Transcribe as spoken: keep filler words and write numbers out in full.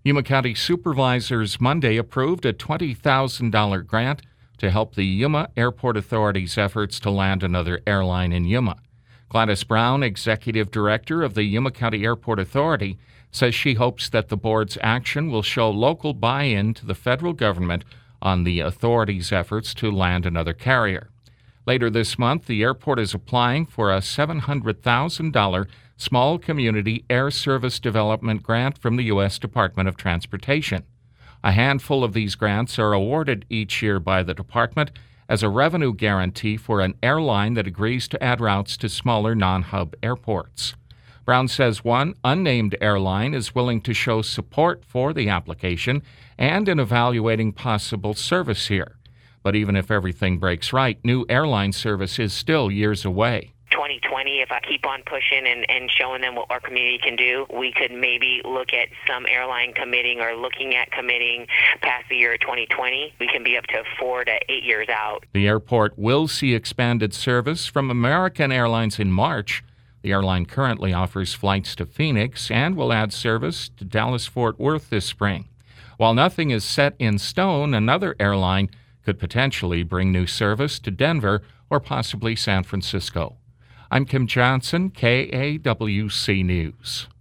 Yuma County supervisors Monday approved a twenty thousand dollars grant to help the Yuma Airport Authority's efforts to land another airline in Yuma. Gladys Brown, executive director of the Yuma County Airport Authority, says she hopes that the board's action will show local buy-in to the federal government on the authority's efforts to land another carrier. Later this month, the airport is applying for a seven hundred thousand dollars Small Community Air Service Development Grant from the U S Department of Transportation. A handful of these grants are awarded each year by the department as a revenue guarantee for an airline that agrees to add routes to smaller non-hub airports. Brown says one unnamed airline is willing to show support for the application and in evaluating possible service here. But even if everything breaks right, new airline service is still years away. twenty twenty, if I keep on pushing and, and showing them what our community can do, we could maybe look at some airline committing or looking at committing past the year twenty twenty. We can be up to four to eight years out. The airport will see expanded service from American Airlines in March. The airline currently offers flights to Phoenix and will add service to Dallas-Fort Worth this spring. While nothing is set in stone, another airline could potentially bring new service to Denver or possibly San Francisco. I'm Kim Johnson, K A W C News.